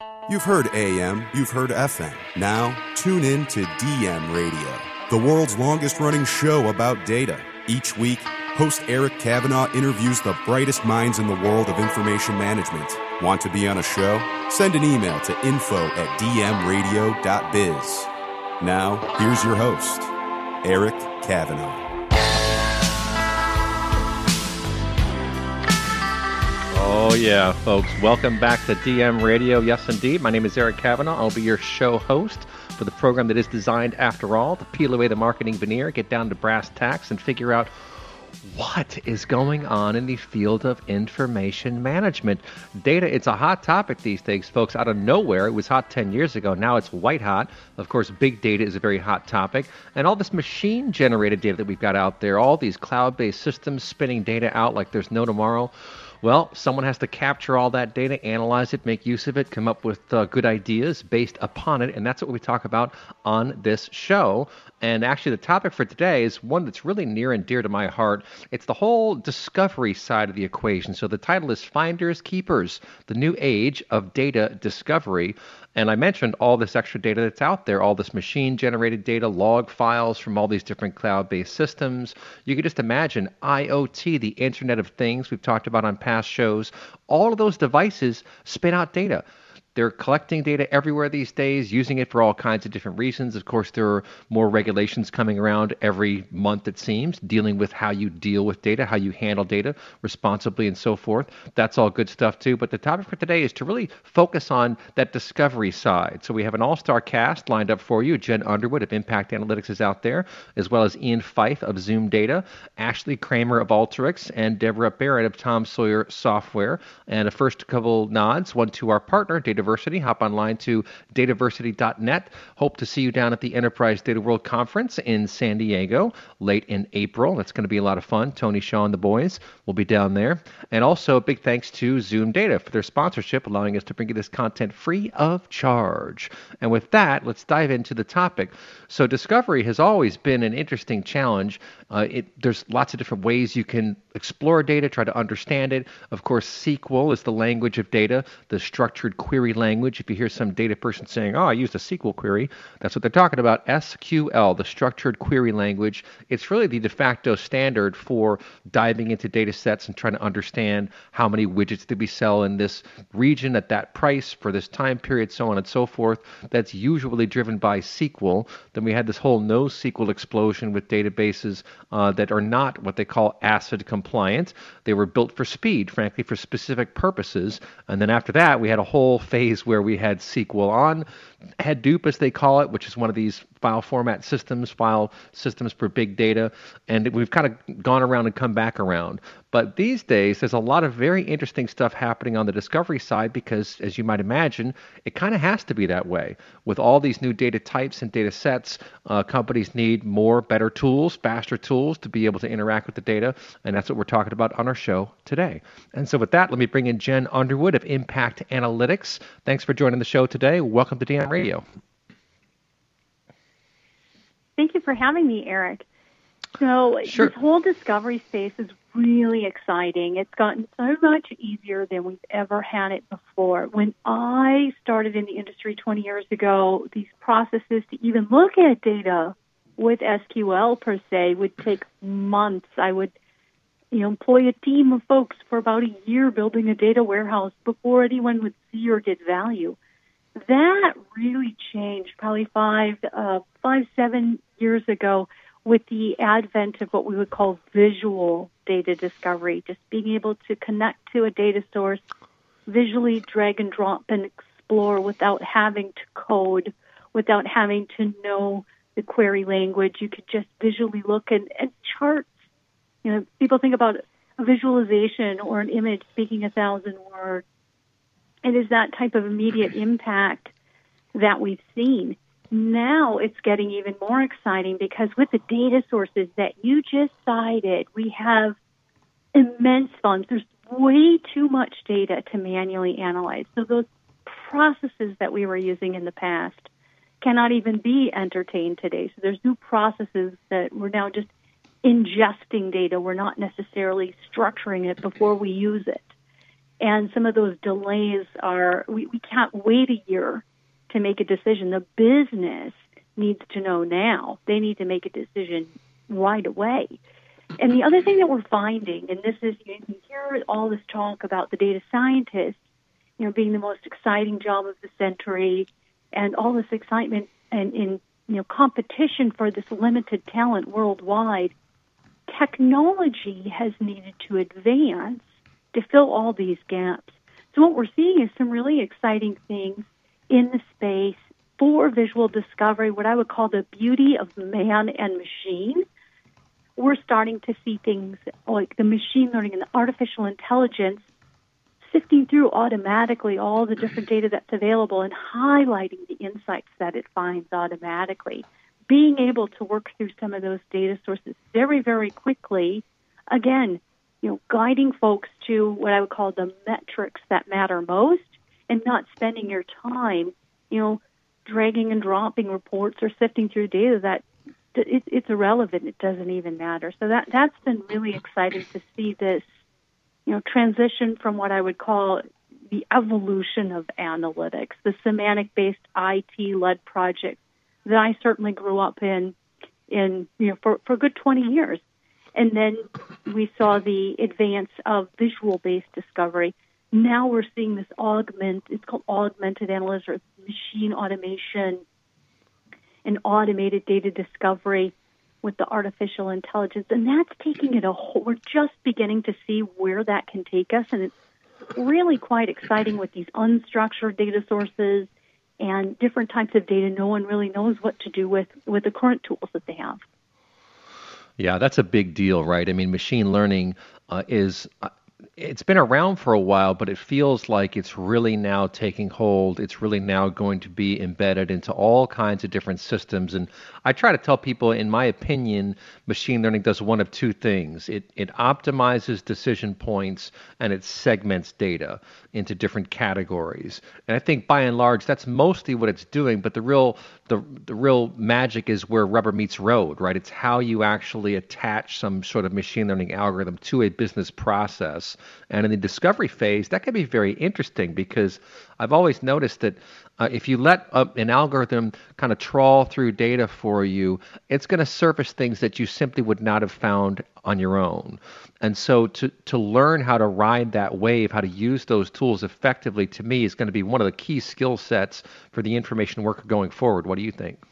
You've heard AM, you've heard FM. Now, tune in to DM Radio, the world's longest-running show about data. Each week, host Eric Kavanaugh interviews the brightest minds in the world of information management. Want to be on a show? Send an email to info@dmradio.biz. Now, here's your host, Eric Kavanaugh. Oh, yeah, folks. Welcome back to DM Radio. Yes, indeed. My name is Eric Kavanaugh. I'll be your show host for the program that is designed, after all, to peel away the marketing veneer, get down to brass tacks, and figure out what is going on in the field of information management. Data, it's a hot topic these days, folks. Out of nowhere, it was hot 10 years ago. Now it's white hot. Of course, big data is a very hot topic. And all this machine-generated data that we've got out there, all these cloud-based systems spinning data out like there's no tomorrow. Well, someone has to capture all that data, analyze it, make use of it, come up with good ideas based upon it, and that's what we talk about on this show. And actually, the topic for today is one that's really near and dear to my heart. It's the whole discovery side of the equation. So the title is Finders Keepers, the New Age of Data Discovery. And I mentioned all this extra data that's out there, all this machine-generated data, log files from all these different cloud-based systems. You could just imagine IoT, the Internet of Things we've talked about on past shows. All of those devices spit out data. They're collecting data everywhere these days, using it for all kinds of different reasons. Of course, there are more regulations coming around every month, it seems, dealing with how you deal with data, how you handle data responsibly and so forth. That's all good stuff, too. But the topic for today is to really focus on that discovery side. So we have an all-star cast lined up for you. Jen Underwood of Impact Analytics is out there, as well as Ian Fife of Zoom Data, Ashley Kramer of Alteryx, and Deborah Barrett of Tom Sawyer Software. And a first couple nods, one to our partner, Dataversity. Hop online to dataversity.net. Hope to see you down at the Enterprise Data World Conference in San Diego late in April. That's going to be a lot of fun. Tony Shaw and the boys will be down there. And also a big thanks to Zoom Data for their sponsorship, allowing us to bring you this content free of charge. And with that, let's dive into the topic. So discovery has always been an interesting challenge. There's lots of different ways you can explore data, try to understand it. Of course, SQL is the language of data, the structured query language. If you hear some data person saying, oh, I used a SQL query, that's what they're talking about. SQL, the structured query language. It's really the de facto standard for diving into data sets and trying to understand how many widgets did we sell in this region at that price for this time period, so on and so forth. That's usually driven by SQL. Then we had this whole NoSQL explosion with databases that are not what they call ACID compliant. They were built for speed, frankly, for specific purposes. And then after that, we had a whole phase where we had SQL on Hadoop, as they call it, which is one of these file format systems, file systems for big data. And we've kind of gone around and come back around. But these days, there's a lot of very interesting stuff happening on the discovery side because, as you might imagine, it kind of has to be that way. With all these new data types and data sets, companies need more, better tools, faster tools to be able to interact with the data. And that's what we're talking about on our show today. And so with that, let me bring in Jen Underwood of Impact Analytics. Thanks for joining the show today. Welcome to DM Radio. Thank you for having me, Eric. So Sure. This whole discovery space is really exciting. It's gotten so much easier than we've ever had it before. When I started in the industry 20 years ago, these processes to even look at data with SQL per se would take months. I would employ a team of folks for about a year building a data warehouse before anyone would see or get value. That really changed probably 7 years ago with the advent of what we would call visual data discovery, just being able to connect to a data source, visually drag and drop and explore without having to code, without having to know the query language. You could just visually look and charts. People think about a visualization or an image speaking 1,000 words. It is that type of immediate impact that we've seen. Now it's getting even more exciting because with the data sources that you just cited, we have immense funds. There's way too much data to manually analyze. So those processes that we were using in the past cannot even be entertained today. So there's new processes that we're now just ingesting data. We're not necessarily structuring it before we use it. And some of those delays are, we can't wait a year to make a decision. The business needs to know now. They need to make a decision right away. And the other thing that we're finding, and this is, you hear all this talk about the data scientist, being the most exciting job of the century, and all this excitement and in competition for this limited talent worldwide. Technology has needed to advance to fill all these gaps. So what we're seeing is some really exciting things in the space for visual discovery, what I would call the beauty of man and machine. We're starting to see things like the machine learning and the artificial intelligence sifting through automatically all the different data that's available and highlighting the insights that it finds automatically. Being able to work through some of those data sources very, very quickly, again, guiding folks to what I would call the metrics that matter most, and not spending your time, dragging and dropping reports or sifting through data that it's irrelevant. It doesn't even matter. So that's been really exciting to see this, transition from what I would call the evolution of analytics, the semantic-based IT-led project that I certainly grew up in for a good 20 years. And then we saw the advance of visual-based discovery. Now we're seeing this it's called augmented analytics, or machine automation and automated data discovery with the artificial intelligence. And that's taking it we're just beginning to see where that can take us. And it's really quite exciting with these unstructured data sources and different types of data. No one really knows what to do with the current tools that they have. Yeah, that's a big deal, right? I mean, machine learning it's been around for a while, but it feels like it's really now taking hold. It's really now going to be embedded into all kinds of different systems. And I try to tell people, in my opinion, machine learning does one of two things. It optimizes decision points, and it segments data into different categories. And I think by and large, that's mostly what it's doing. But the real magic is where rubber meets road, right? It's how you actually attach some sort of machine learning algorithm to a business process. And in the discovery phase, that can be very interesting, because I've always noticed that if you let an algorithm kind of trawl through data for you, it's going to surface things that you simply would not have found on your own. And so to learn how to ride that wave, how to use those tools effectively, to me, is going to be one of the key skill sets for the information worker going forward. What do you think?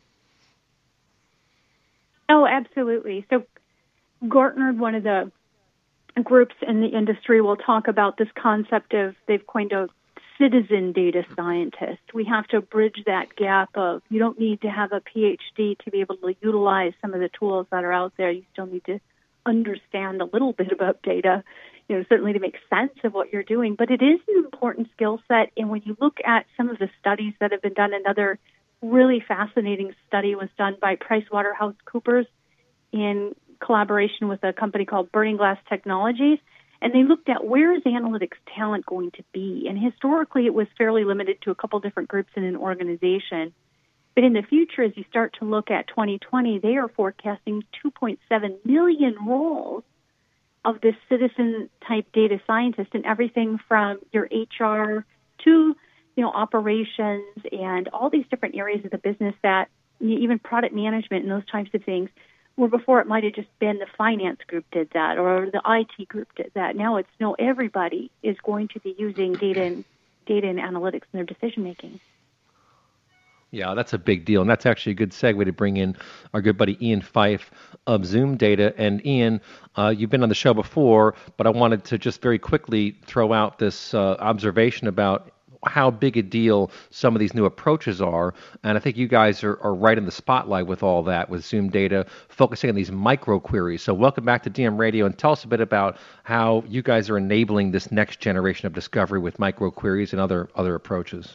Oh, absolutely. So Gartner, one of the groups in the industry, will talk about this concept of, they've coined a citizen data scientist. We have to bridge that gap of, you don't need to have a PhD to be able to utilize some of the tools that are out there. You still need to understand a little bit about data, certainly to make sense of what you're doing. But it is an important skill set. And when you look at some of the studies that have been done, another really fascinating study was done by PricewaterhouseCoopers in collaboration with a company called Burning Glass Technologies, and they looked at, where is analytics talent going to be? And historically, it was fairly limited to a couple different groups in an organization. But in the future, as you start to look at 2020, they are forecasting 2.7 million roles of this citizen-type data scientist, and everything from your HR to operations and all these different areas of the business, that even product management and those types of things, where before it might have just been the finance group did that, or the IT group did that. Now everybody is going to be using data and analytics in their decision making. Yeah, that's a big deal. And that's actually a good segue to bring in our good buddy Ian Fife of Zoom Data. And Ian, you've been on the show before, but I wanted to just very quickly throw out this observation about how big a deal some of these new approaches are. And I think you guys are right in the spotlight with all that, with Zoom Data, focusing on these micro queries. So welcome back to DM Radio, and tell us a bit about how you guys are enabling this next generation of discovery with micro queries and other approaches.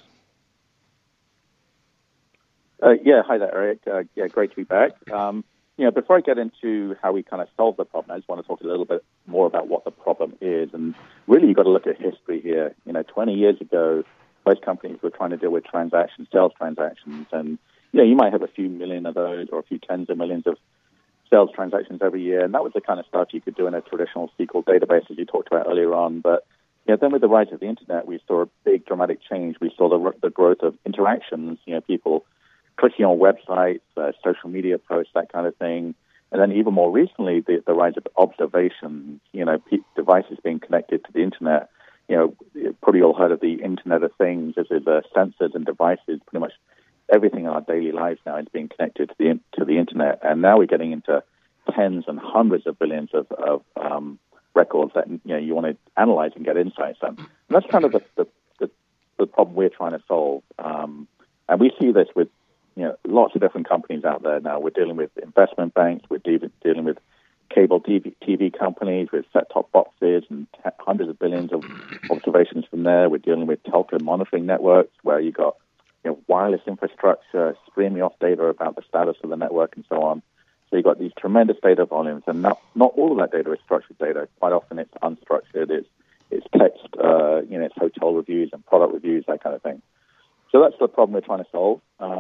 Hi there, Eric. Great to be back. Before I get into how we kind of solve the problem, I just want to talk a little bit more about what the problem is. And really, you've got to look at history here. 20 years ago, most companies were trying to deal with sales transactions. And, you might have a few million of those, or a few tens of millions of sales transactions every year. And that was the kind of stuff you could do in a traditional SQL database, as you talked about earlier on. But then with the rise of the internet, we saw a big dramatic change. We saw the growth of interactions, people clicking on websites, social media posts, that kind of thing. And then even more recently, the rise of observations, devices being connected to the internet. Probably all heard of the Internet of Things. This is sensors and devices. Pretty much everything in our daily lives now is being connected to the internet. And now we're getting into tens and hundreds of billions of records that you want to analyze and get insights on. And that's kind of the problem we're trying to solve. And we see this with lots of different companies out there now. We're dealing with investment banks. We're dealing with cable TV companies with set-top boxes and hundreds of billions of observations from there. We're dealing with telco monitoring networks where you got wireless infrastructure streaming off data about the status of the network and so on. So you've got these tremendous data volumes, and not all of that data is structured data. Quite often it's unstructured. It's text, it's hotel reviews and product reviews, that kind of thing. So that's the problem we're trying to solve.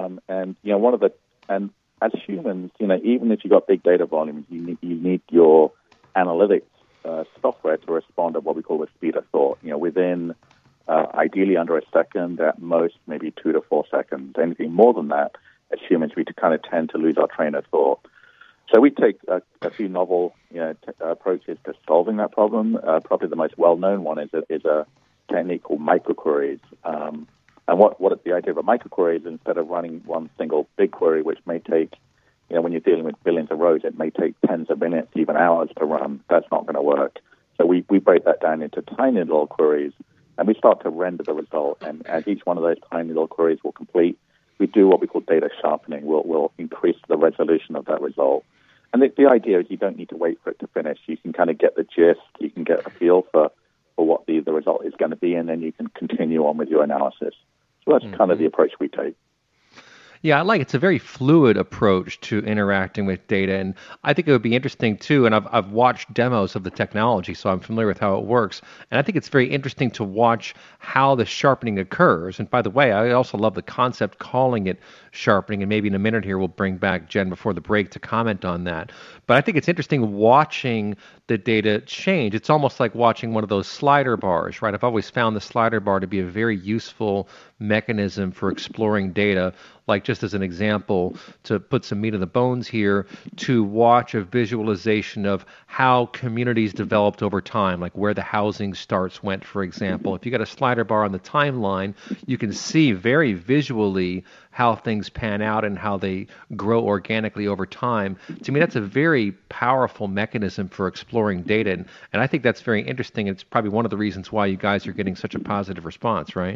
And as humans, even if you've got big data volumes, you need your analytics software to respond at what we call the speed of thought. Within ideally under a second, at most maybe 2 to 4 seconds. Anything more than that, as humans, we kind of tend to lose our train of thought. So we take a few novel approaches to solving that problem. Probably the most well-known one is a technique called microqueries. And what the idea of a microquery is, instead of running one single big query, which may take, when you're dealing with billions of rows, it may take tens of minutes, even hours to run. That's not going to work. So we break that down into tiny little queries, and we start to render the result. And as each one of those tiny little queries will complete, we do what we call data sharpening. We'll increase the resolution of that result. And the idea is you don't need to wait for it to finish. You can kind of get the gist. You can get a feel for what the result is going to be, and then you can continue on with your analysis. So that's kind of the approach we take. Yeah, I like it. It's a very fluid approach to interacting with data, and I think it would be interesting too. And I've watched demos of the technology, so I'm familiar with how it works. And I think it's very interesting to watch how the sharpening occurs. And by the way, I also love the concept calling it sharpening. And maybe in a minute here, we'll bring back Jen before the break to comment on that. But I think it's interesting watching the data change. It's almost like watching one of those slider bars, right? I've always found the slider bar to be a very useful mechanism for exploring data. Like, just as an example, to put some meat on the bones here, to watch a visualization of how communities developed over time, like where the housing starts went, for example. If you got a slider bar on the timeline, you can see very visually how things pan out and how they grow organically over time. To me, that's a very powerful mechanism for exploring data. And I think that's very interesting. It's probably one of the reasons why you guys are getting such a positive response, right?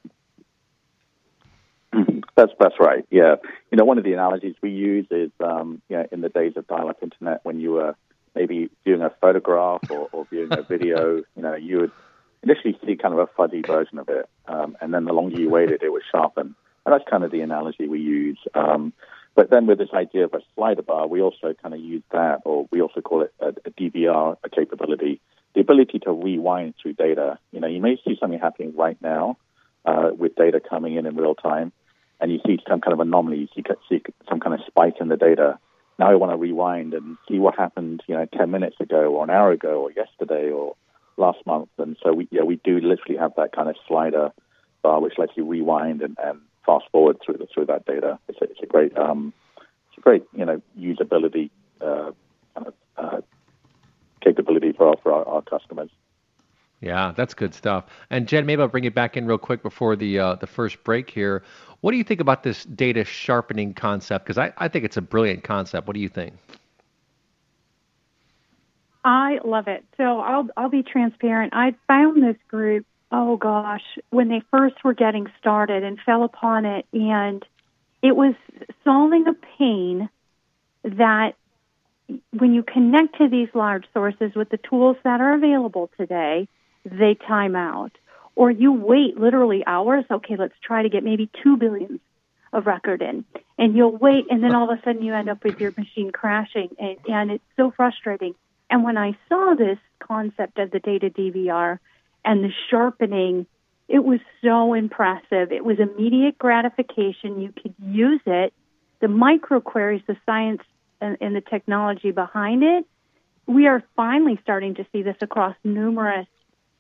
That's right. Yeah. One of the analogies we use is, in the days of dial-up internet, when you were maybe viewing a photograph or viewing a video, you would initially see kind of a fuzzy version of it, and then the longer you waited, it would sharpen. And that's kind of the analogy we use. But then with this idea of a slider bar, we also kind of use that, or we also call it a DVR capability, the ability to rewind through data. You may see something happening right now with data coming in real time, and you see some kind of anomaly, you see some kind of spike in the data. Now I want to rewind and see what happened, 10 minutes ago or an hour ago or yesterday or last month. And so we do literally have that kind of slider bar, which lets you rewind and fast forward through that data. It's a great usability capability for our customers. Yeah, that's good stuff. And Jen, maybe I'll bring you back in real quick before the first break here. What do you think about this data sharpening concept? Because I think it's a brilliant concept. What do you think? I love it. So I'll be transparent. I found this group, when they first were getting started, and fell upon it, and it was solving a pain that when you connect to these large sources with the tools that are available today, they time out. Or you wait literally hours. Okay, let's try to get maybe 2 billion of record in. And you'll wait, and then all of a sudden you end up with your machine crashing. And it's so frustrating. And when I saw this concept of the data DVR and the sharpening, it was so impressive. It was immediate gratification. You could use it. The microqueries, the science and the technology behind it, we are finally starting to see this across numerous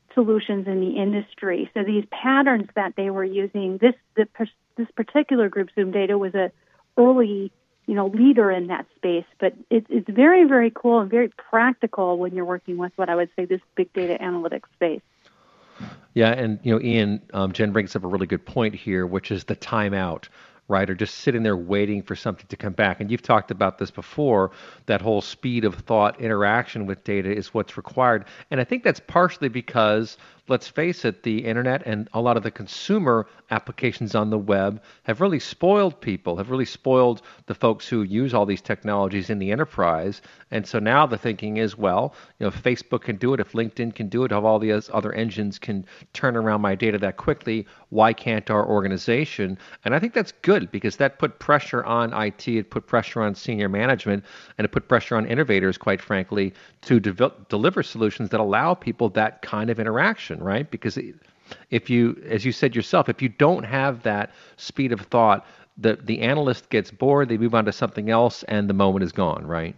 solutions in the industry. So these patterns that they were using, this particular group, Zoom Data, was a early leader in that space. But it's very, very cool and very practical when you're working with what I would say this big data analytics space. Yeah, and Ian, Jen brings up a really good point here, which is the timeout, right? Or just sitting there waiting for something to come back. And you've talked about this before, that whole speed of thought interaction with data is what's required. And I think that's partially because, let's face it, the internet and a lot of the consumer applications on the web have really spoiled people, have really spoiled the folks who use all these technologies in the enterprise. And so now the thinking is, well, if Facebook can do it, if LinkedIn can do it, if all the other engines can turn around my data that quickly, why can't our organization? And I think that's good because that put pressure on IT, it put pressure on senior management, and it put pressure on innovators, quite frankly, to deliver solutions that allow people that kind of interaction, right? Because if you, as you said yourself, if you don't have that speed of thought, the analyst gets bored, they move on to something else, and the moment is gone, right?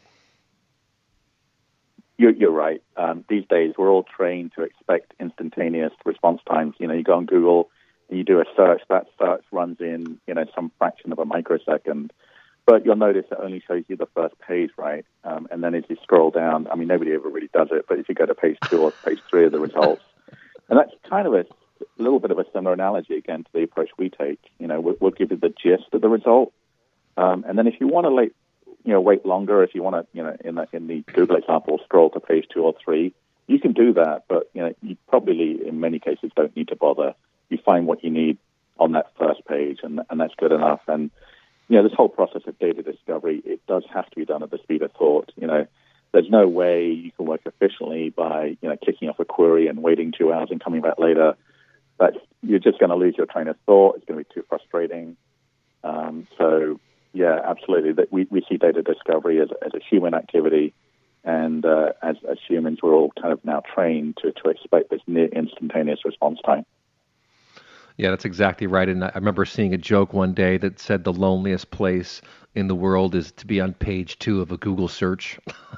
You're right. These days, we're all trained to expect instantaneous response times. You go on Google and you do a search. That search runs in, some fraction of a microsecond. But you'll notice it only shows you the first page, right? And then as you scroll down, nobody ever really does it, but if you go to page 2 or page 3 of the results, and that's kind of a little bit of a similar analogy, again, to the approach we take. We'll give you the gist of the result. And then if you want to wait longer, if you want to, in the Google example, scroll to page 2 or 3, you can do that, but, you probably, in many cases, don't need to bother. You find what you need on that first page, and that's good enough. And, this whole process of data discovery, it does have to be done at the speed of thought. There's no way you can work efficiently by, kicking off a query and waiting 2 hours and coming back later. You're just going to lose your train of thought. It's going to be too frustrating. So, yeah, absolutely. That we see data discovery as a human activity, and as humans, we're all kind of now trained to expect this near instantaneous response time. Yeah, that's exactly right. And I remember seeing a joke one day that said the loneliest place in the world is to be on page 2 of a Google search.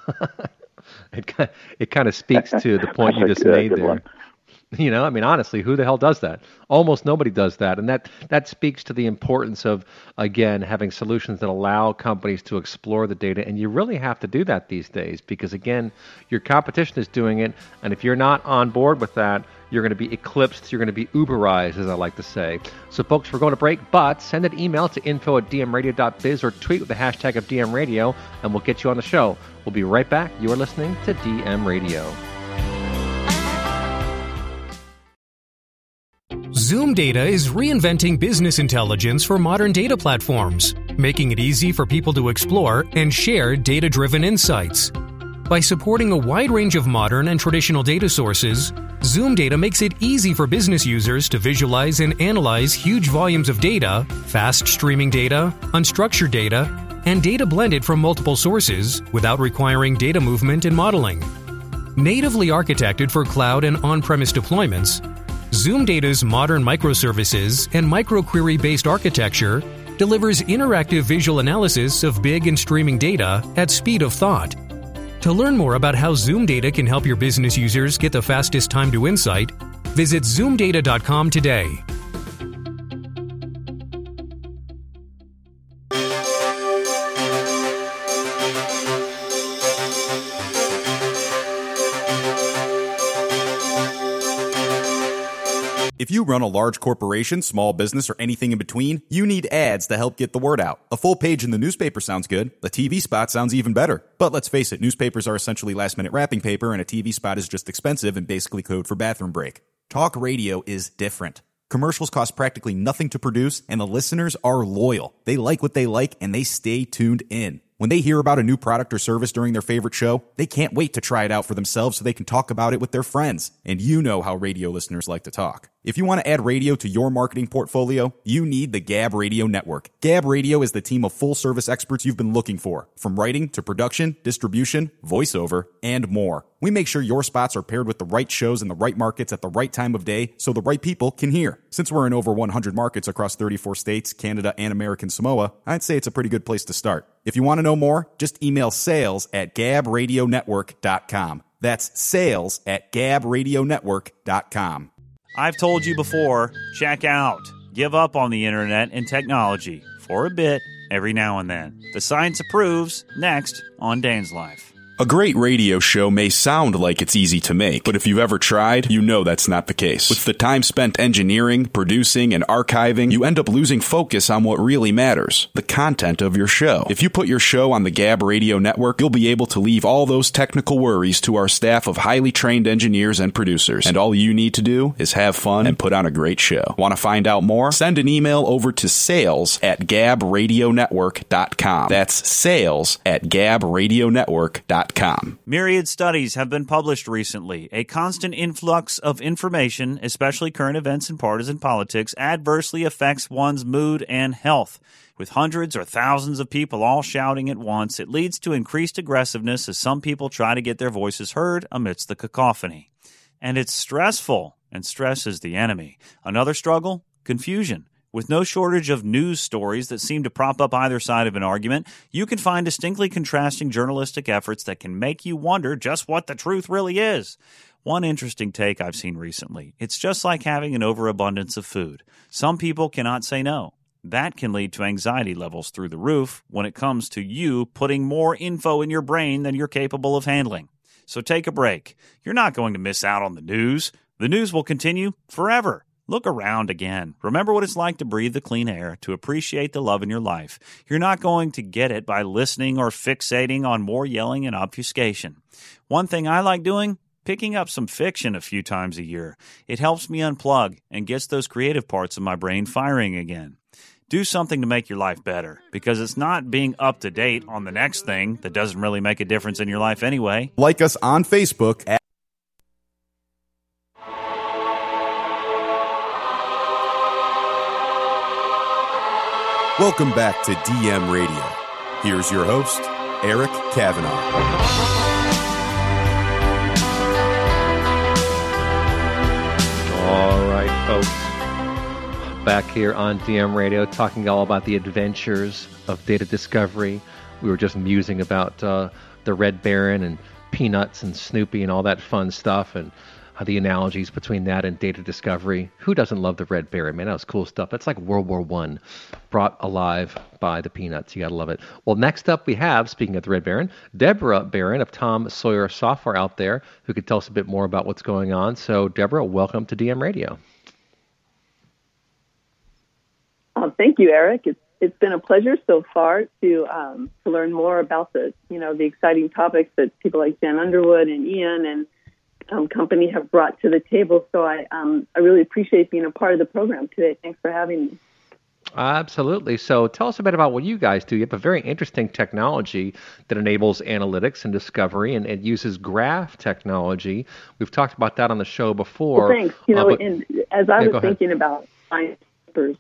It kind of speaks to the point you just made there. One. Honestly, who the hell does that? Almost nobody does that. And that speaks to the importance of, again, having solutions that allow companies to explore the data. And you really have to do that these days because, again, your competition is doing it. And if you're not on board with that, you're going to be eclipsed. You're going to be Uberized, as I like to say. So, folks, we're going to break, but send an email to info@dmradio.biz or tweet with the hashtag of DM Radio, and we'll get you on the show. We'll be right back. You are listening to DM Radio. Zoom Data is reinventing business intelligence for modern data platforms, making it easy for people to explore and share data-driven insights. By supporting a wide range of modern and traditional data sources, Zoom Data makes it easy for business users to visualize and analyze huge volumes of data, fast streaming data, unstructured data, and data blended from multiple sources without requiring data movement and modeling. Natively architected for cloud and on-premise deployments, Zoom Data's modern microservices and microquery-based architecture delivers interactive visual analysis of big and streaming data at speed of thought. To learn more about how Zoom Data can help your business users get the fastest time to insight, visit zoomdata.com today. If you run a large corporation, small business, or anything in between, you need ads to help get the word out. A full page in the newspaper sounds good. A TV spot sounds even better. But let's face it, newspapers are essentially last-minute wrapping paper, and a TV spot is just expensive and basically code for bathroom break. Talk radio is different. Commercials cost practically nothing to produce, and the listeners are loyal. They like what they like, and they stay tuned in. When they hear about a new product or service during their favorite show, they can't wait to try it out for themselves so they can talk about it with their friends. And you know how radio listeners like to talk. If you want to add radio to your marketing portfolio, you need the Gab Radio Network. Gab Radio is the team of full-service experts you've been looking for, from writing to production, distribution, voiceover, and more. We make sure your spots are paired with the right shows in the right markets at the right time of day so the right people can hear. Since we're in over 100 markets across 34 states, Canada, and American Samoa, I'd say it's a pretty good place to start. If you want to know more, just email sales@gabradionetwork.com. That's sales at gabradionetwork.com. I've told you before, check out. Give up on the internet and technology for a bit every now and then. The science approves, next on Dan's Life. A great radio show may sound like it's easy to make, but if you've ever tried, you know that's not the case. With the time spent engineering, producing, and archiving, you end up losing focus on what really matters, the content of your show. If you put your show on the Gab Radio Network, you'll be able to leave all those technical worries to our staff of highly trained engineers and producers. And all you need to do is have fun and put on a great show. Want to find out more? Send an email over to sales@gabradionetwork.com. That's sales@gabradionetwork.com. Myriad studies have been published recently. A constant influx of information, especially current events and partisan politics, adversely affects one's mood and health. With hundreds or thousands of people all shouting at once, it leads to increased aggressiveness as some people try to get their voices heard amidst the cacophony. And it's stressful, and stress is the enemy. Another struggle? Confusion. With no shortage of news stories that seem to prop up either side of an argument, you can find distinctly contrasting journalistic efforts that can make you wonder just what the truth really is. One interesting take I've seen recently: it's just like having an overabundance of food. Some people cannot say no. That can lead to anxiety levels through the roof when it comes to you putting more info in your brain than you're capable of handling. So take a break. You're not going to miss out on the news. The news will continue forever. Look around again. Remember what it's like to breathe the clean air, to appreciate the love in your life. You're not going to get it by listening or fixating on more yelling and obfuscation. One thing I like doing? Picking up some fiction a few times a year. It helps me unplug and gets those creative parts of my brain firing again. Do something to make your life better, because it's not being up to date on the next thing that doesn't really make a difference in your life anyway. Like us on Facebook at Welcome back to DM Radio. Here's your host, Eric Kavanaugh. All right, folks. Back here on DM Radio, talking all about the adventures of data discovery. We were just musing about the Red Baron and Peanuts and Snoopy and all that fun stuff, and the analogies between that and data discovery. Who doesn't love the Red Baron? Man, that was cool stuff. That's like World War I brought alive by the Peanuts. You got to love it. Well, next up we have, speaking of the Red Baron, Deborah Barron of Tom Sawyer Software out there, who could tell us a bit more about what's going on. So, Deborah, welcome to DM Radio. Thank you, Eric. It's been a pleasure so far to learn more about the exciting topics that people like Jen Underwood and Ian and company have brought to the table. So I really appreciate being a part of the program today. Thanks for having me. Absolutely. So tell us a bit about what you guys do. You have a very interesting technology that enables analytics and discovery and uses graph technology. We've talked about that on the show before. Well, thanks. And as I was thinking about science papers,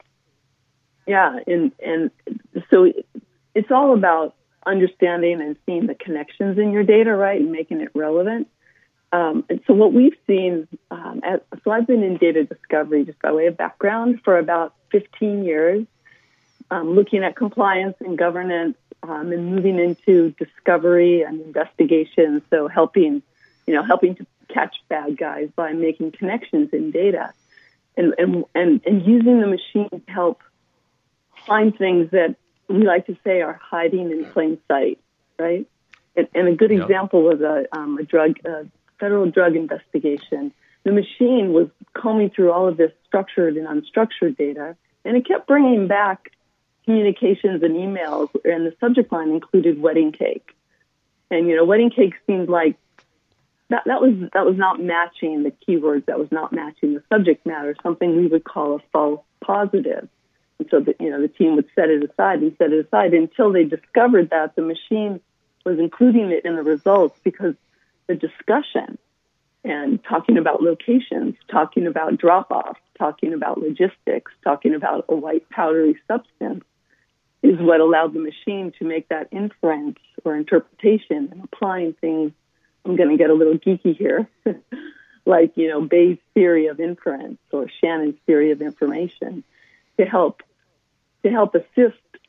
and so it's all about understanding and seeing the connections in your data, right, and making it relevant. And so what we've seen, so I've been in data discovery, just by way of background, for about 15 years, looking at compliance and governance, and moving into discovery and investigation. So helping to catch bad guys by making connections in data, and using the machine to help find things that we like to say are hiding in plain sight, right? And a good example was a federal drug investigation. The machine was combing through all of this structured and unstructured data, and it kept bringing back communications and emails, and the subject line included wedding cake. And, wedding cake seemed like that was not matching the keywords, that was not matching the subject matter, something we would call a false positive. And so the team would set it aside until they discovered that the machine was including it in the results because the discussion and talking about locations, talking about drop-off, talking about logistics, talking about a white powdery substance is what allowed the machine to make that inference or interpretation and applying things. I'm going to get a little geeky here, like, Bayes' theory of inference or Shannon's theory of information to help assist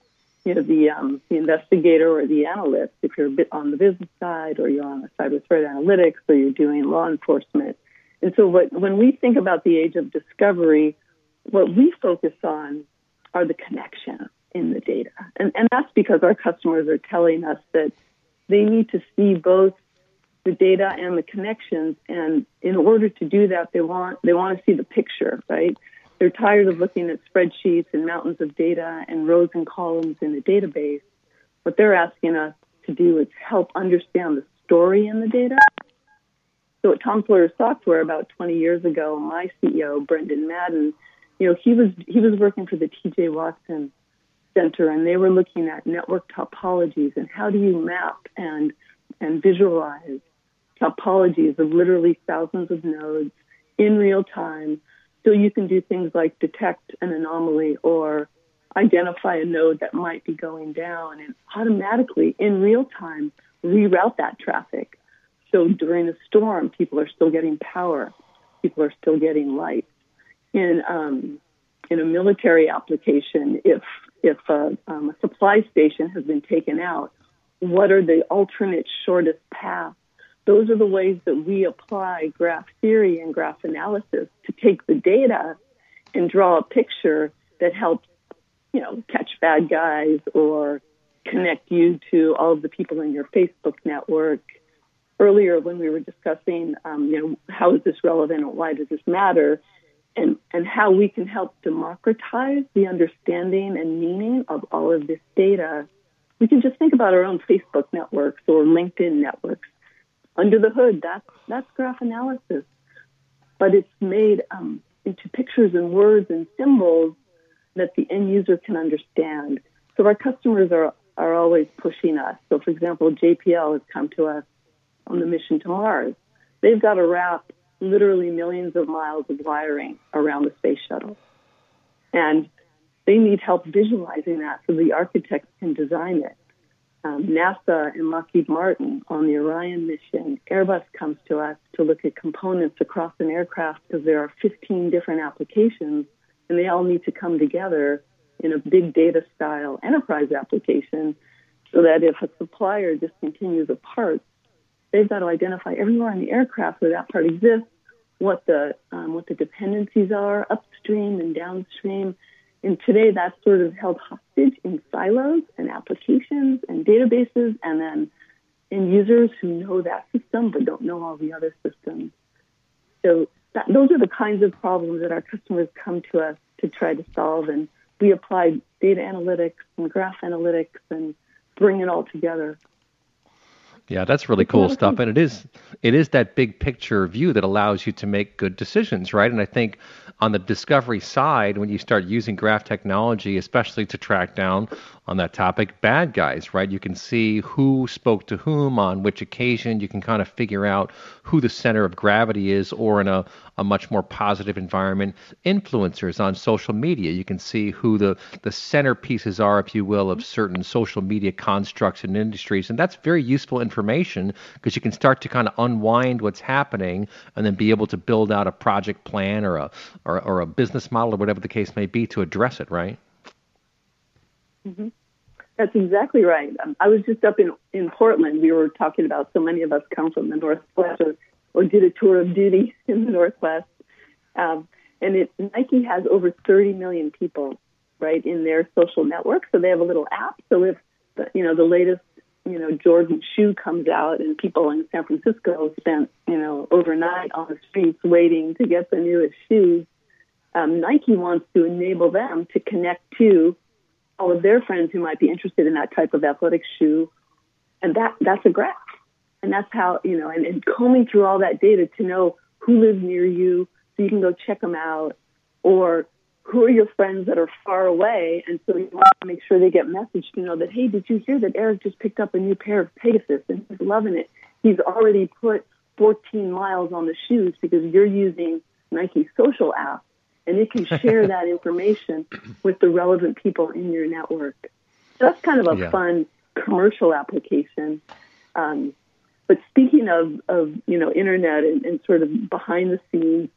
the investigator or the analyst, if you're a bit on the business side or you're on the cyber threat analytics or you're doing law enforcement. And so when we think about the age of discovery, what we focus on are the connections in the data. And that's because our customers are telling us that they need to see both the data and the connections. And in order to do that, they want to see the picture, right? They're tired of looking at spreadsheets and mountains of data and rows and columns in a database. What they're asking us to do is help understand the story in the data. So at Tom Sawyer Software about 20 years ago, my CEO, Brendan Madden, he was working for the T.J. Watson Center, and they were looking at network topologies and how do you map and visualize topologies of literally thousands of nodes in real time, so you can do things like detect an anomaly or identify a node that might be going down and automatically in real time reroute that traffic. So during a storm, people are still getting power, people are still getting light. In a military application, if a supply station has been taken out, what are the alternate shortest paths? Those are the ways that we apply graph theory and graph analysis to take the data and draw a picture that helps, catch bad guys or connect you to all of the people in your Facebook network. Earlier, when we were discussing, how is this relevant and why does this matter, and how we can help democratize the understanding and meaning of all of this data, we can just think about our own Facebook networks or LinkedIn networks. Under the hood, that's graph analysis, but it's made into pictures and words and symbols that the end user can understand. So our customers are always pushing us. So, for example, JPL has come to us on the mission to Mars. They've got to wrap literally millions of miles of wiring around the space shuttle. And they need help visualizing that so the architects can design it. NASA and Lockheed Martin on the Orion mission, Airbus comes to us to look at components across an aircraft because there are 15 different applications and they all need to come together in a big data style enterprise application so that if a supplier discontinues a part, they've got to identify everywhere on the aircraft where that part exists, what the dependencies are upstream and downstream. And today that's sort of held hostage in silos and applications and databases, and then end users who know that system but don't know all the other systems. So those are the kinds of problems that our customers come to us to try to solve, and we apply data analytics and graph analytics and bring it all together. Yeah, that's really cool stuff. And it is that big picture view that allows you to make good decisions, right? And I think on the discovery side, when you start using graph technology, especially to track down on that topic, bad guys, right? You can see who spoke to whom on which occasion. You can kind of figure out who the center of gravity is, or in a much more positive environment, influencers on social media. You can see who the centerpieces are, if you will, of certain social media constructs and industries. And that's very useful information because you can start to kind of unwind what's happening and then be able to build out a project plan or a business model or whatever the case may be to address it, right? Mm-hmm. That's exactly right. I was just up in Portland. We were talking about so many of us come from the Northwest or did a tour of duty in the Northwest. And Nike has over 30 million people, right, in their social network. So they have a little app. So if, the latest, Jordan shoe comes out and people in San Francisco spent, overnight on the streets waiting to get the newest shoes, Nike wants to enable them to connect to all of their friends who might be interested in that type of athletic shoe. And that's a graph. And that's how, and combing through all that data to know who lives near you so you can go check them out, or who are your friends that are far away. And so you want to make sure they get messaged to know that, hey, did you hear that Eric just picked up a new pair of Pegasus and he's loving it? He's already put 14 miles on the shoes because you're using Nike's social app. And it can share that information with the relevant people in your network. So that's kind of a fun commercial application. But speaking of internet and sort of behind the scenes,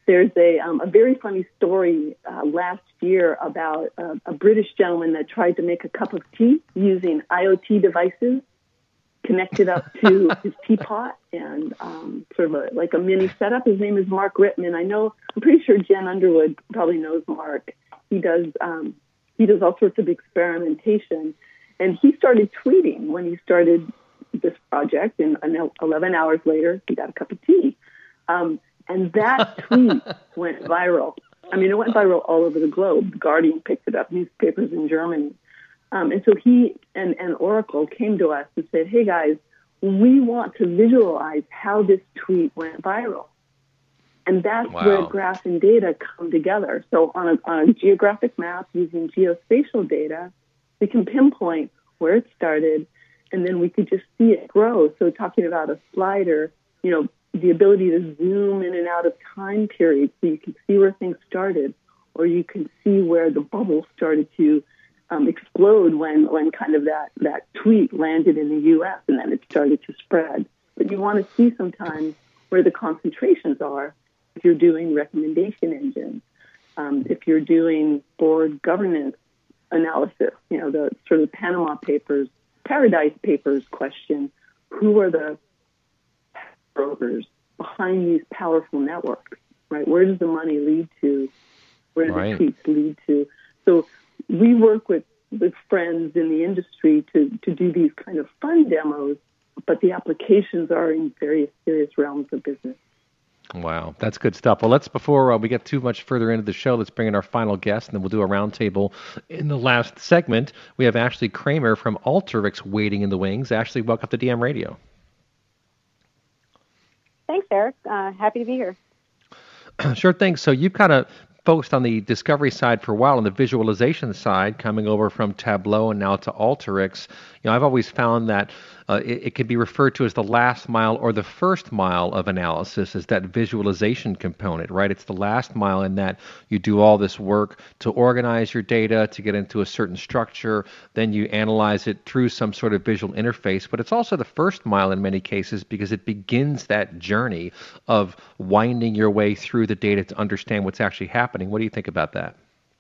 There's a very funny story last year about a British gentleman that tried to make a cup of tea using IoT devices connected up to his teapot and sort of like a mini setup. His name is Mark Rittman. I'm pretty sure Jen Underwood probably knows Mark. He does all sorts of experimentation, and he started tweeting when he started this project, and 11 hours later, he got a cup of tea. And that tweet went viral. I mean, it went viral all over the globe. The Guardian picked it up, newspapers in Germany. And so he and Oracle came to us and said, hey, guys, we want to visualize how this tweet went viral. And that's where graph and data come together. So on a geographic map using geospatial data, we can pinpoint where it started, and then we could just see it grow. So talking about a slider, the ability to zoom in and out of time periods so you can see where things started, or you can see where the bubble started to explode when kind of that tweet landed in the U.S. and then it started to spread. But you want to see sometimes where the concentrations are if you're doing recommendation engines, if you're doing board governance analysis, the sort of Panama Papers, Paradise Papers question, who are the brokers behind these powerful networks, right? Where does the money lead to? Where do the tweets lead to? So we work with friends in the industry to do these kind of fun demos, but the applications are in various serious realms of business. Wow, that's good stuff. Well, before we get too much further into the show, let's bring in our final guest, and then we'll do a roundtable. In the last segment, we have Ashley Kramer from Alteryx waiting in the wings. Ashley, welcome to DM Radio. Thanks, Eric. Happy to be here. Sure thing. So you've kind of focused on the discovery side for a while, on the visualization side, coming over from Tableau and now to Alteryx. I've always found that it could be referred to as the last mile or the first mile of analysis, is that visualization component, right? It's the last mile in that you do all this work to organize your data, to get into a certain structure, then you analyze it through some sort of visual interface. But it's also the first mile in many cases because it begins that journey of winding your way through the data to understand what's actually happening. What do you think about that?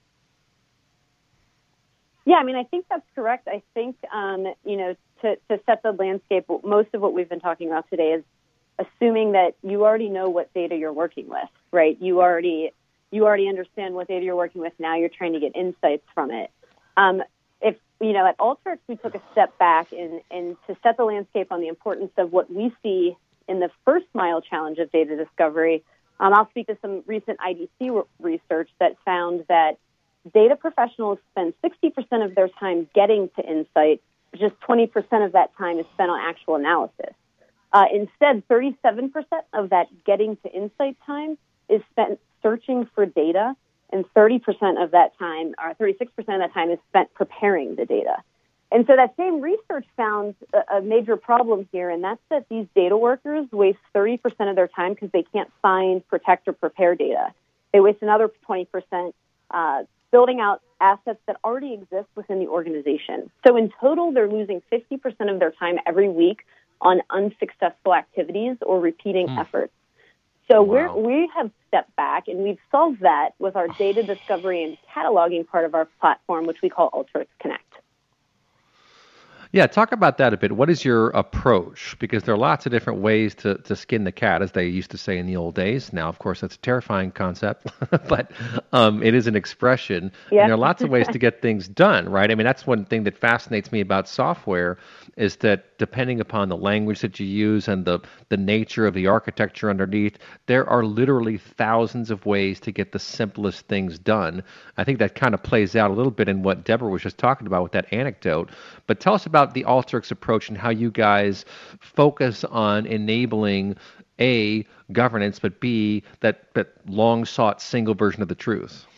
Yeah, I think that's correct. I think, to set the landscape, most of what we've been talking about today is assuming that you already know what data you're working with, right? You already understand what data you're working with. Now you're trying to get insights from it. At Alteryx, we took a step back and to set the landscape on the importance of what we see in the first mile challenge of data discovery. I'll speak to some recent IDC research that found that data professionals spend 60% of their time getting to insight, just 20% of that time is spent on actual analysis. Instead, 37% of that getting to insight time is spent searching for data, and 30% of that time, or 36% of that time, is spent preparing the data. And so that same research found a major problem here, and that's that these data workers waste 30% of their time because they can't find, protect, or prepare data. They waste another 20% building out assets that already exist within the organization. So in total, they're losing 50% of their time every week on unsuccessful activities or repeating efforts. So we have stepped back, and we've solved that with our data discovery and cataloging part of our platform, which we call Alteryx Connect. Yeah, talk about that a bit. What is your approach? Because there are lots of different ways to skin the cat, as they used to say in the old days. Now, of course, that's a terrifying concept, but it is an expression. Yeah. And there are lots of ways to get things done, right? That's one thing that fascinates me about software, is that depending upon the language that you use and the nature of the architecture underneath, there are literally thousands of ways to get the simplest things done. I think that kind of plays out a little bit in what Deborah was just talking about with that anecdote. But tell us about the Alteryx approach and how you guys focus on enabling A, governance, but B, that long-sought single version of the truth.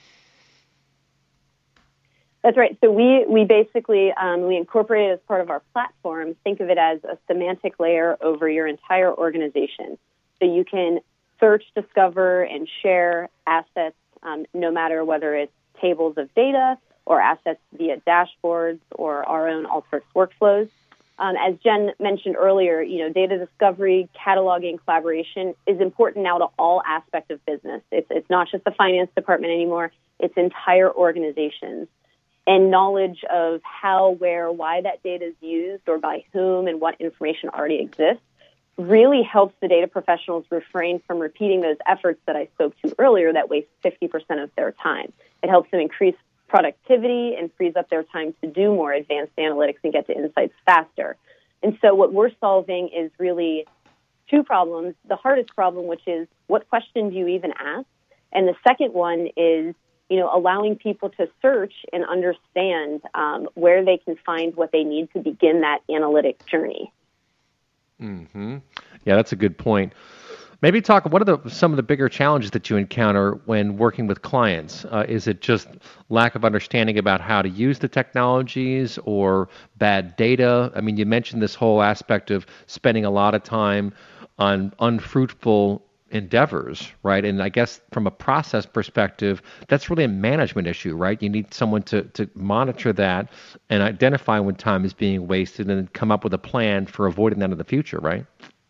That's right. So we basically, we incorporate it as part of our platform. Think of it as a semantic layer over your entire organization. So you can search, discover, and share assets, no matter whether it's tables of data or assets via dashboards or our own Alteryx workflows. As Jen mentioned earlier, data discovery, cataloging, collaboration is important now to all aspects of business. It's not just the finance department anymore. It's entire organizations. And knowledge of how, where, why that data is used or by whom and what information already exists really helps the data professionals refrain from repeating those efforts that I spoke to earlier that waste 50% of their time. It helps them increase productivity and frees up their time to do more advanced analytics and get to insights faster. And so what we're solving is really two problems. The hardest problem, which is what question do you even ask? And the second one is, allowing people to search and understand where they can find what they need to begin that analytic journey. Mm-hmm. Yeah, that's a good point. Maybe talk, what are some of the bigger challenges that you encounter when working with clients? Is it just lack of understanding about how to use the technologies or bad data? I mean, you mentioned this whole aspect of spending a lot of time on unfruitful endeavors, right? And I guess from a process perspective, that's really a management issue, right? You need someone to monitor that and identify when time is being wasted and come up with a plan for avoiding that in the future, right?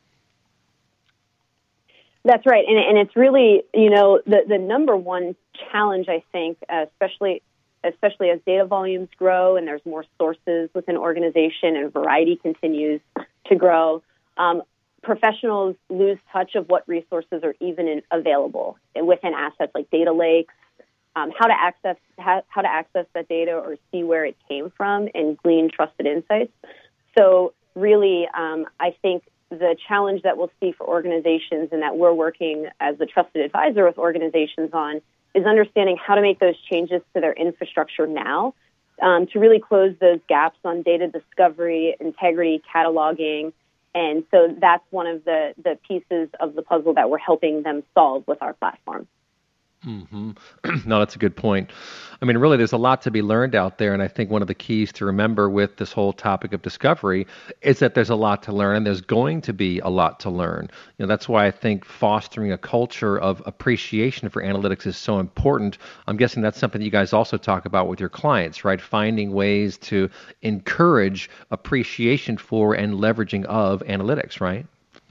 That's right. And it's really, the number one challenge, I think, especially as data volumes grow and there's more sources within an organization and variety continues to grow, professionals lose touch of what resources are even available within assets like data lakes, how to access that data or see where it came from and glean trusted insights. So really, I think the challenge that we'll see for organizations and that we're working as the trusted advisor with organizations on is understanding how to make those changes to their infrastructure now to really close those gaps on data discovery, integrity, cataloging. And so that's one of the pieces of the puzzle that we're helping them solve with our platform. Mm-hmm. No, that's a good point. I mean, really, there's a lot to be learned out there, and I think one of the keys to remember with this whole topic of discovery is that there's a lot to learn, and there's going to be a lot to learn. That's why I think fostering a culture of appreciation for analytics is so important. I'm guessing that's something you guys also talk about with your clients, right? Finding ways to encourage appreciation for and leveraging of analytics, right?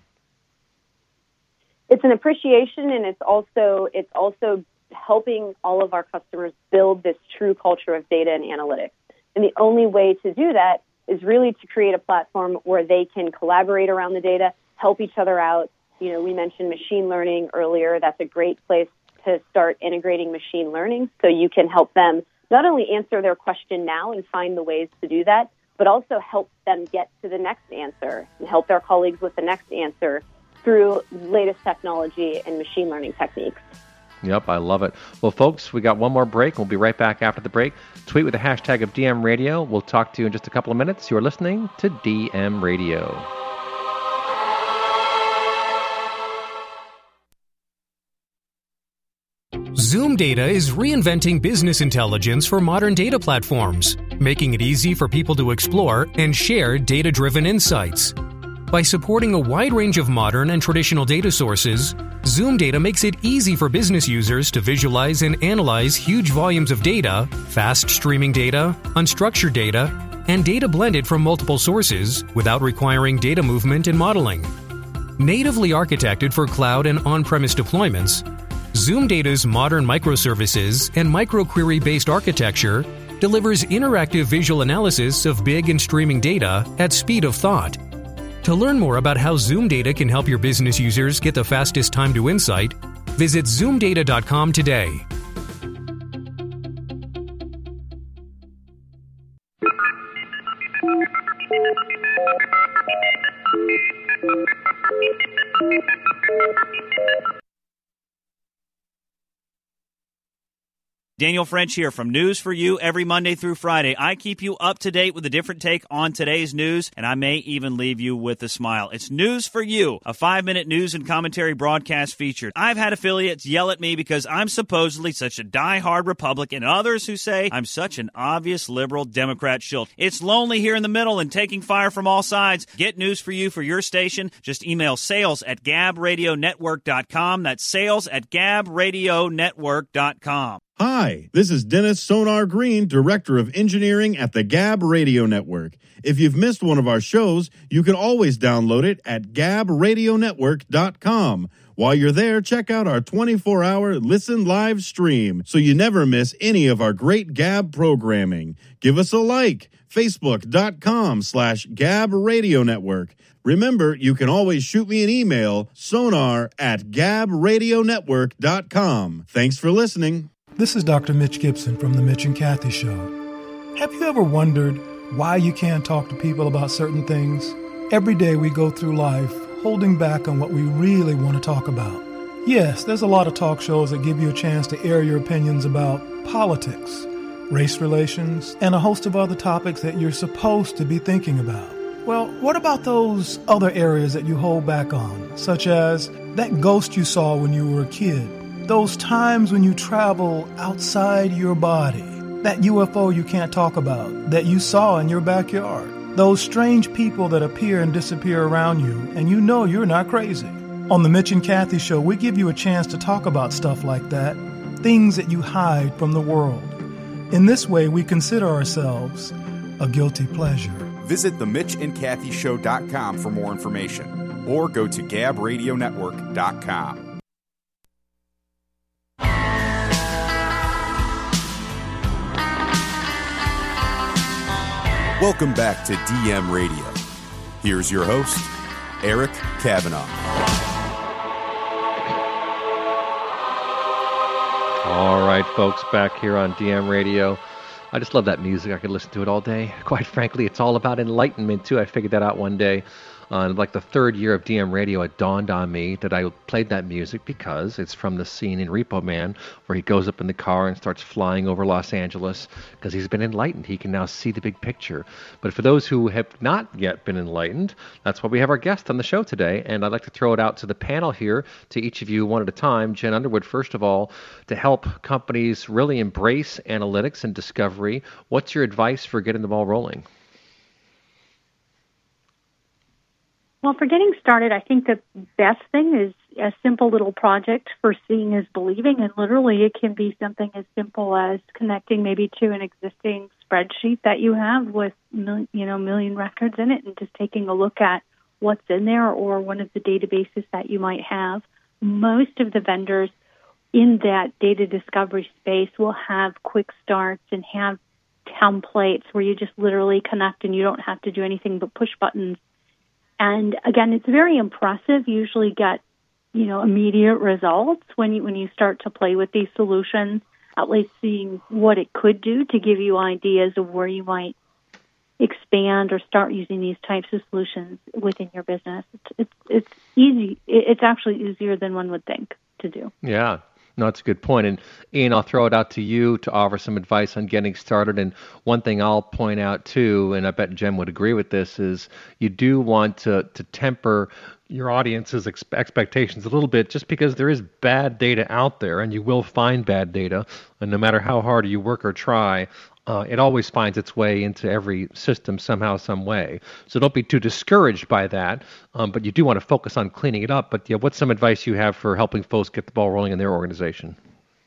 It's an appreciation, and it's also helping all of our customers build this true culture of data and analytics. And the only way to do that is really to create a platform where they can collaborate around the data, help each other out. We mentioned machine learning earlier. That's a great place to start integrating machine learning so you can help them not only answer their question now and find the ways to do that, but also help them get to the next answer and help their colleagues with the next answer through latest technology and machine learning techniques. Yep, I love it. Well, folks, we got one more break. We'll be right back after the break. Tweet with the hashtag of DM Radio. We'll talk to you in just a couple of minutes. You're listening to DM Radio. Zoom Data is reinventing business intelligence for modern data platforms, making it easy for people to explore and share data-driven insights. By supporting a wide range of modern and traditional data sources, Zoom Data makes it easy for business users to visualize and analyze huge volumes of data, fast streaming data, unstructured data, and data blended from multiple sources without requiring data movement and modeling. Natively architected for cloud and on-premise deployments, Zoom Data's modern microservices and microquery-based architecture delivers interactive visual analysis of big and streaming data at speed of thought. To learn more about how Zoom Data can help your business users get the fastest time to insight, visit zoomdata.com today. Daniel French here from News for You every Monday through Friday. I keep you up to date with a different take on today's news, and I may even leave you with a smile. It's News for You, a 5-minute news and commentary broadcast feature. I've had affiliates yell at me because I'm supposedly such a diehard Republican, and others who say I'm such an obvious liberal Democrat shill. It's lonely here in the middle and taking fire from all sides. Get News for You for your station. Just email sales@gabradionetwork.com. That's sales@gabradionetwork.com. Hi, this is Dennis Sonar Green, Director of Engineering at the Gab Radio Network. If you've missed one of our shows, you can always download it at gabradionetwork.com. While you're there, check out our 24-hour Listen Live stream so you never miss any of our great Gab programming. Give us a like, facebook.com/Gab Radio Network. Remember, you can always shoot me an email, sonar@gabradionetwork.com. Thanks for listening. This is Dr. Mitch Gibson from The Mitch and Kathy Show. Have you ever wondered why you can't talk to people about certain things? Every day we go through life holding back on what we really want to talk about. Yes, there's a lot of talk shows that give you a chance to air your opinions about politics, race relations, and a host of other topics that you're supposed to be thinking about. Well, what about those other areas that you hold back on, such as that ghost you saw when you were a kid? Those times when you travel outside your body, that UFO you can't talk about, that you saw in your backyard, those strange people that appear and disappear around you, and you know you're not crazy. On the Mitch and Kathy Show, we give you a chance to talk about stuff like that, things that you hide from the world. In this way, we consider ourselves a guilty pleasure. Visit themitchandkathyshow.com for more information, or go to gabradionetwork.com. Welcome back to DM Radio. Here's your host, Eric Kavanaugh. All right, folks, back here on DM Radio. I just love that music. I could listen to it all day. Quite frankly, it's all about enlightenment, too. I figured that out one day. Like the third year of DM Radio, it dawned on me that I played that music because it's from the scene in Repo Man where he goes up in the car and starts flying over Los Angeles because he's been enlightened. He can now see the big picture. But for those who have not yet been enlightened, that's why we have our guest on the show today. And I'd like to throw it out to the panel here, to each of you one at a time. Jen Underwood, first of all, to help companies really embrace analytics and discovery. What's your advice for getting the ball rolling? Well, for getting started, I think the best thing is a simple little project for seeing is believing, and literally it can be something as simple as connecting maybe to an existing spreadsheet that you have with million records in it, and just taking a look at what's in there or one of the databases that you might have. Most of the vendors in that data discovery space will have quick starts and have templates where you just literally connect and you don't have to do anything but push buttons. And again, it's very impressive. You usually get, immediate results when you start to play with these solutions, at least seeing what it could do to give you ideas of where you might expand or start using these types of solutions within your business. It's easy. It's actually easier than one would think to do. Yeah. No, that's a good point. And Ian, I'll throw it out to you to offer some advice on getting started. And one thing I'll point out too, and I bet Jen would agree with this, is you do want to temper your audience's expectations a little bit, just because there is bad data out there, and you will find bad data. And no matter how hard you work or try, it always finds its way into every system somehow, some way. So don't be too discouraged by that, but you do want to focus on cleaning it up. But what's some advice you have for helping folks get the ball rolling in their organization?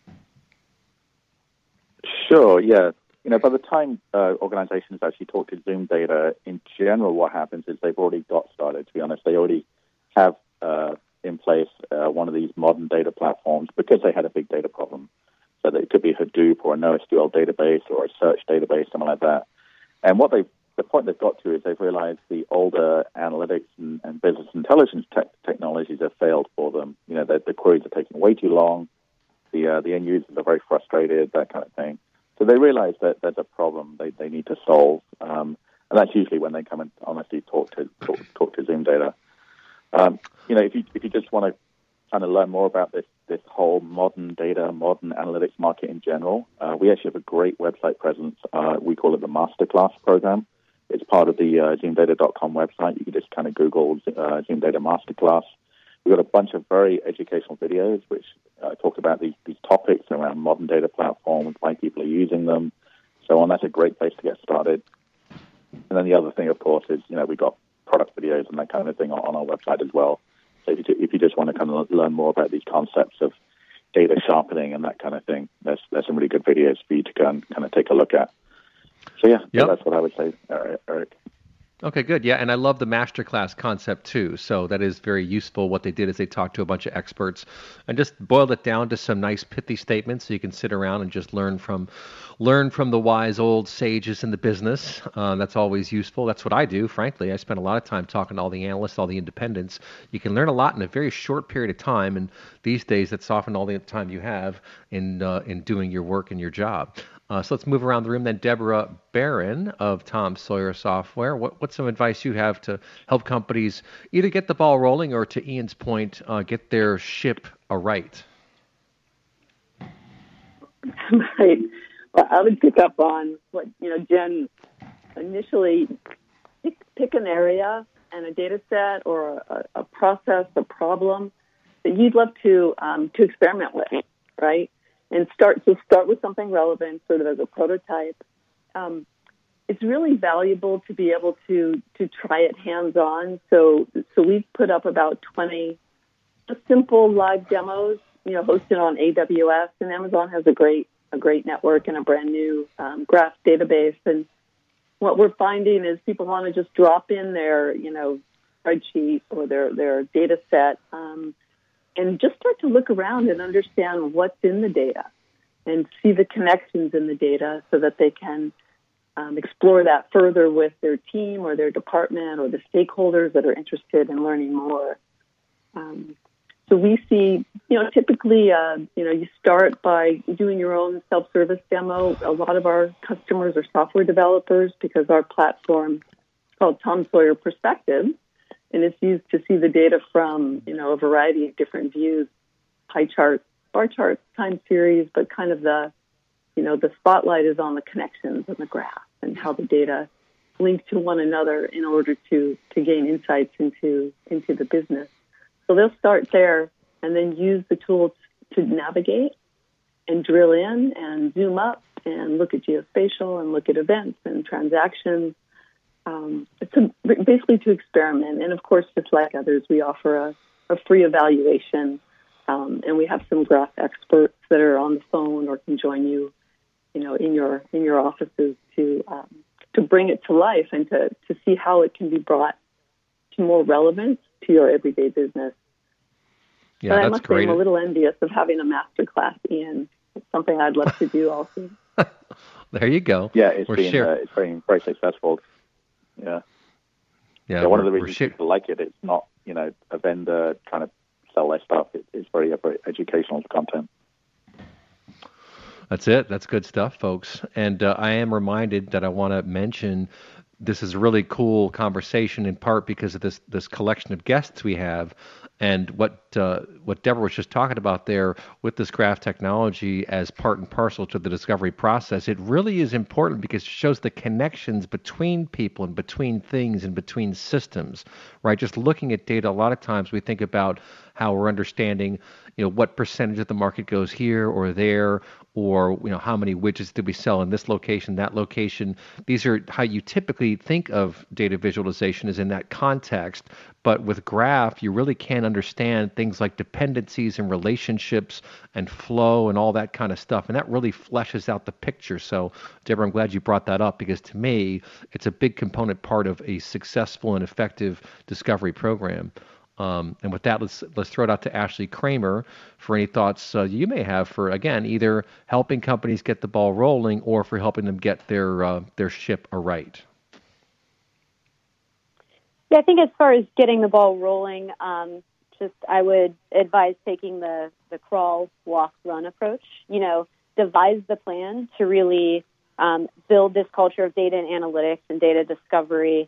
Sure, yeah. By the time organizations actually talk to Zoom data, in general what happens is they've already got started, to be honest. They already have in place one of these modern data platforms because they had a big data problem. So that it could be Hadoop or a NoSQL database or a search database, something like that. And the point they've got to is they've realized the older analytics and business intelligence technologies have failed for them. The queries are taking way too long. The end users are very frustrated, that kind of thing. So they realize that there's a problem they need to solve. And that's usually when they come and honestly talk to Zoom data. If you just want to kind of learn more about this whole modern data, modern analytics market in general, we actually have a great website presence. We call it the Masterclass program. It's part of the zoomdata.com website. You can just kind of Google Zoom Data Masterclass. We've got a bunch of very educational videos which talk about these topics around modern data platforms, why people are using them, so on. That's a great place to get started. And then the other thing, of course, is we've got product videos and that kind of thing on our website as well. So if you just want to kind of learn more about these concepts of data sharpening and that kind of thing. There's some really good videos for you to go and kind of take a look at. So yeah, that's what I would say, Eric. Okay, good. Yeah, and I love the masterclass concept too. So that is very useful. What they did is they talked to a bunch of experts and just boiled it down to some nice pithy statements so you can sit around and just learn from the wise old sages in the business. That's always useful. That's what I do, frankly. I spend a lot of time talking to all the analysts, all the independents. You can learn a lot in a very short period of time, and these days that's often all the time you have in doing your work and your job. So let's move around the room then. Deborah Barron of Tom Sawyer Software. What's some advice you have to help companies either get the ball rolling or, to Ian's point, get their ship aright? Right. Well, I would pick up on what Jen initially pick an area and a data set or a process, a problem that you'd love to experiment with, right? And start with something relevant, sort of as a prototype. It's really valuable to be able to try it hands-on. So we've put up about 20 simple live demos, hosted on AWS, and Amazon has a great network and a brand new graph database. And what we're finding is people want to just drop in their spreadsheet or their data set. And just start to look around and understand what's in the data and see the connections in the data so that they can explore that further with their team or their department or the stakeholders that are interested in learning more. So we see, typically, you start by doing your own self-service demo. A lot of our customers are software developers because our platform is called Tom Sawyer Perspective. And it's used to see the data from, a variety of different views, pie charts, bar charts, time series, but kind of the spotlight is on the connections and the graph and how the data link to one another in order to gain insights into the business. So they'll start there and then use the tools to navigate and drill in and zoom up and look at geospatial and look at events and transactions. It's basically to experiment. And, of course, just like others, we offer a free evaluation, and we have some graph experts that are on the phone or can join you, in your offices to bring it to life and to see how it can be brought to more relevance to your everyday business. Yeah, but that's I must great. say I'm a little envious of having a master class, Ian. It's something I'd love to do also. There you go. Yeah, it's been very successful. Yeah. Yeah, one of the reasons people like it, it's not, a vendor trying to sell their stuff. It's very educational content. That's it. That's good stuff, folks. And I am reminded that I want to mention this is a really cool conversation in part because of this collection of guests we have. And what Deborah was just talking about there with this graph technology as part and parcel to the discovery process, it really is important because it shows the connections between people and between things and between systems, right? Just looking at data, a lot of times we think about how we're understanding, what percentage of the market goes here or there, or how many widgets did we sell in this location, that location. These are how you typically think of data visualization, is in that context. But with graph, you really can understand things like dependencies and relationships and flow and all that kind of stuff. And that really fleshes out the picture. So, Deborah, I'm glad you brought that up because to me, it's a big component part of a successful and effective discovery program. And with that, let's throw it out to Ashley Kramer for any thoughts you may have for, again, either helping companies get the ball rolling or for helping them get their ship aright. Yeah, I think as far as getting the ball rolling, I would advise taking the crawl, walk, run approach. Devise the plan to really build this culture of data and analytics and data discovery.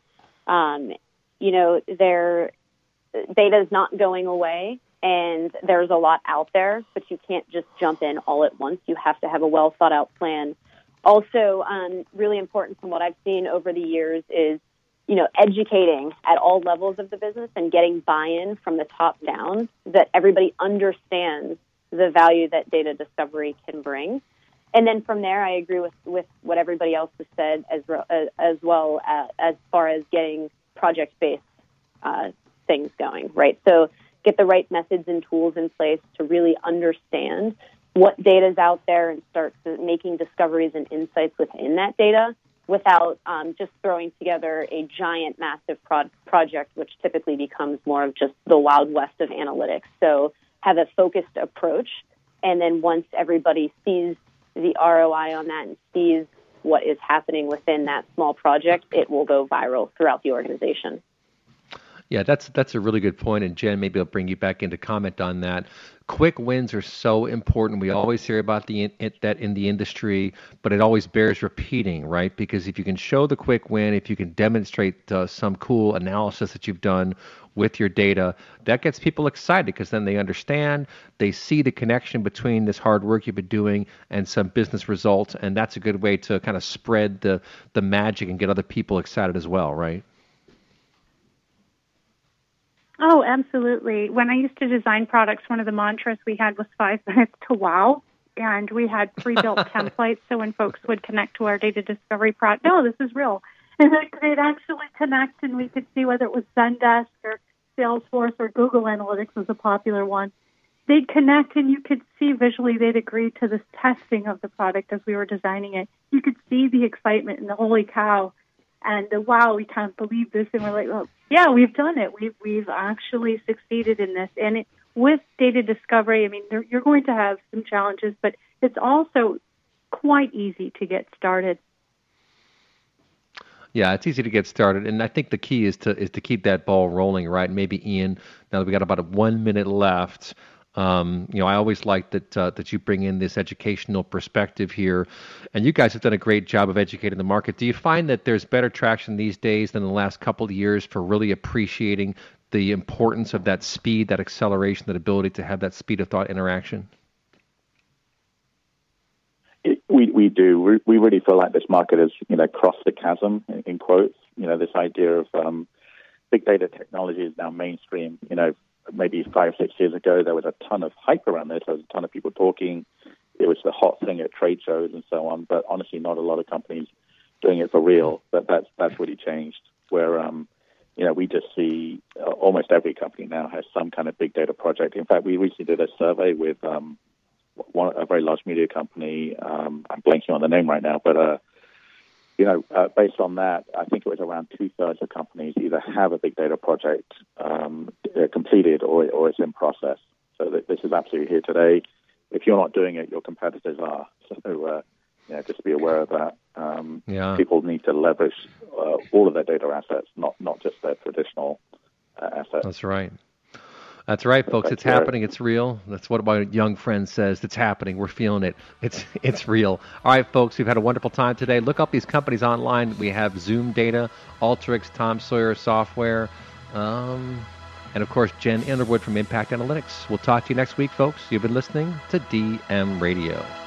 Data is not going away, and there's a lot out there, but you can't just jump in all at once. You have to have a well-thought-out plan. Also, really important from what I've seen over the years is, educating at all levels of the business and getting buy-in from the top down so that everybody understands the value that data discovery can bring. And then from there, I agree with what everybody else has said as far as getting project-based things going, right? So get the right methods and tools in place to really understand what data is out there and start making discoveries and insights within that data without just throwing together a giant, massive project, which typically becomes more of just the Wild West of analytics. So have a focused approach, and then once everybody sees the ROI on that and sees what is happening within that small project, it will go viral throughout the organization. Yeah, that's a really good point. And Jen, maybe I'll bring you back in to comment on that. Quick wins are so important. We always hear about that in the industry, but it always bears repeating, right? Because if you can show the quick win, if you can demonstrate some cool analysis that you've done with your data, that gets people excited because then they understand, they see the connection between this hard work you've been doing and some business results, and that's a good way to kind of spread the magic and get other people excited as well, right? Oh, absolutely. When I used to design products, one of the mantras we had was 5 minutes to wow. And we had pre-built templates, so when folks would connect to our data discovery product, no, this is real. And they'd actually connect, and we could see whether it was Zendesk or Salesforce or Google Analytics was a popular one. They'd connect, and you could see visually they'd agree to this testing of the product as we were designing it. You could see the excitement and the holy cow. And wow, we can't believe this. And we're like, well, yeah, we've done it. We've actually succeeded in this. And with data discovery, I mean, you're going to have some challenges, but it's also quite easy to get started. Yeah, it's easy to get started, and I think the key is to keep that ball rolling, right? Maybe Ian, now that we got about 1 minute left. I always like that you bring in this educational perspective here, and you guys have done a great job of educating the market. Do you find that there's better traction these days than the last couple of years for really appreciating the importance of that speed, that acceleration, that ability to have that speed of thought interaction? We do. We really feel like this market has, crossed the chasm, in quotes. This idea of big data technology is now mainstream. Maybe 5-6 years ago, there was a ton of hype around this. There was a ton of people talking. It was the hot thing at trade shows and so on. But honestly, not a lot of companies doing it for real. But that's really changed. Where we just see almost every company now has some kind of big data project. In fact, we recently did a survey with a very large media company. I'm blanking on the name right now, but based on that, I think it was around 2/3 of companies either have a big data project completed or it's in process. So this is absolutely here today. If you're not doing it, your competitors are. So just be aware of that. People need to leverage all of their data assets, not just their traditional assets. That's right. That's right, folks. It's happening. It's real. That's what my young friend says. It's happening. We're feeling it. It's real. All right, folks. We've had a wonderful time today. Look up these companies online. We have Zoom Data, Alteryx, Tom Sawyer Software, and, of course, Jen Underwood from Impact Analytics. We'll talk to you next week, folks. You've been listening to DM Radio.